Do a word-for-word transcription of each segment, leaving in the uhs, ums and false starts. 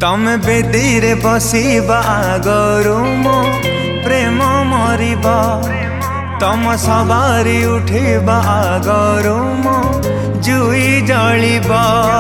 तमे बेदीरे बसिबा आगरू मो प्रेम मरिबा तम सवारी उठिबा आगरू मो जुई जलिबा।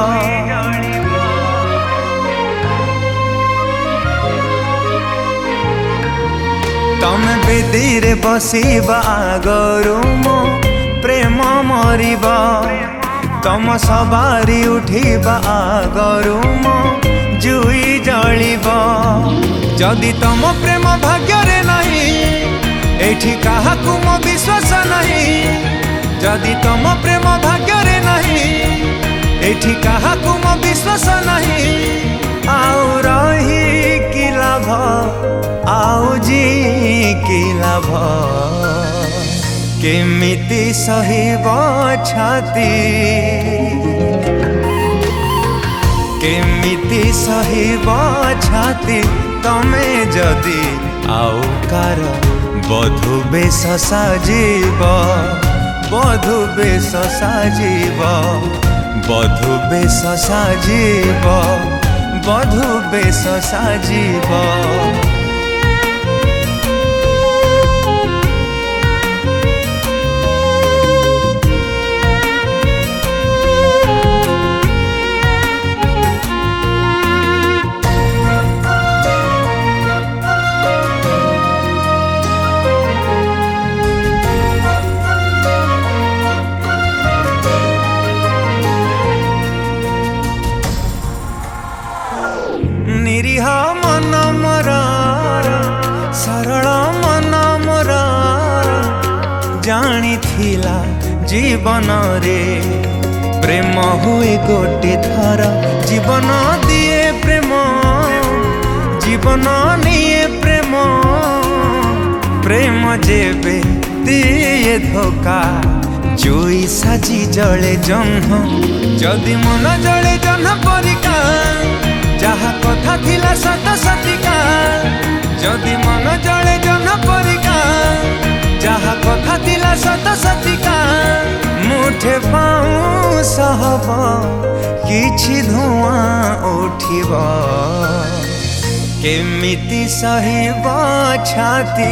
तमे बेदीरे बसिबा आगरू मो प्रेम मरिबा तम सवारी उठिबा आगरू मो जुई जलिबा। जदि तम प्रेम भाग्य रे नहीं एठी काहाकू मो विश्वास नहीं। जदि तम प्रेम भाग्य रे नहीं एठी काहाकू मो विश्वास नहीं। आउ रही कि लाभ आउ जी कि लाभ केमिति सहिब छाती केमिति सहिब छाती तमे जदि आउ कार बधु बेश साजिब बधु बेश साजिब बधु बेश साजिब बधु बेश साजिब। निरीह मन मोर सरल मन मोर जानी थिला जीवन रे प्रेम हुए गोटे थर जीवन दिए प्रेम जीवन निये प्रेम प्रेम जेबे दिए धोखा जुई साजी जले जह्न जदि मन जले जह्न परिका जहा कथा थिला सत सतिका जदि मन जले जन परिका जहा कथा थिला सत सतिका मुठे पाऊँ सहब किछि धुआं उठिब केमिति सहिब छाती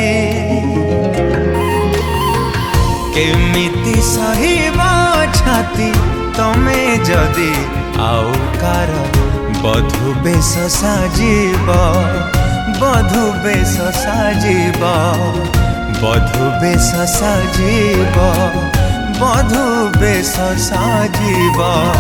केमिति सहिब छाती तमे जदि आउ कार बधु बेश साजिब बधु बेश साजिब बधु बेश साजिब बधु बेश साजिब।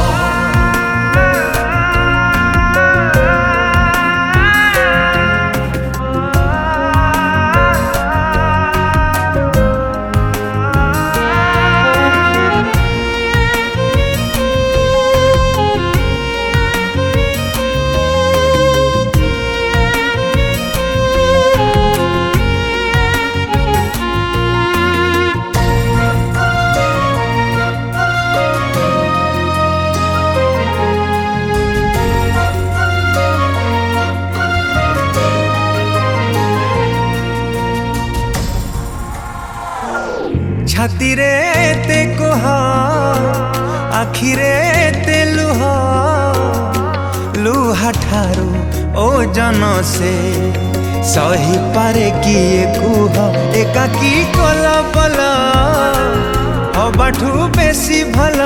छाती रे ते कोह आखिरे ते लुह लुहा ठारू ओजन से सही पारे किए कुह एकाकी कल बल हबाठू बेसी भल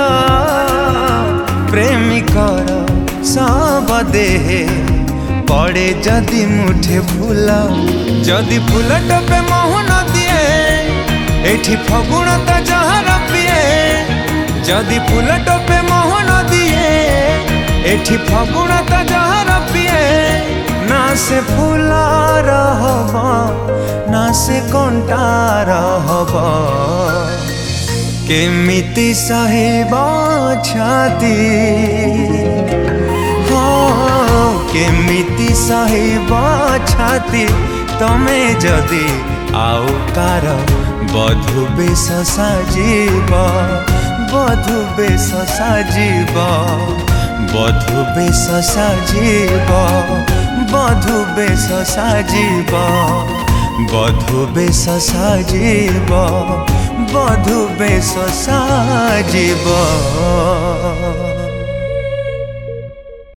प्रेमिकर सब देहे पड़े जदि मुठे फूल जदि फूल टपे मोहन दिए एठी फगुण तो जहर पिए जदि फूल टोपे मोहन दिए एठी फगुण तो जहर पिए ना से फूल रहब ना से कंटा रहब केमिति सहिब छाती हाँ केमिति सहिब छाती तमे जदि आउ कार बधु बेश साजिब बधु बेश साजिब बधु बेश साजिब बधु बेश साजिब बधु बेश साजिब बधु बेश साजिब।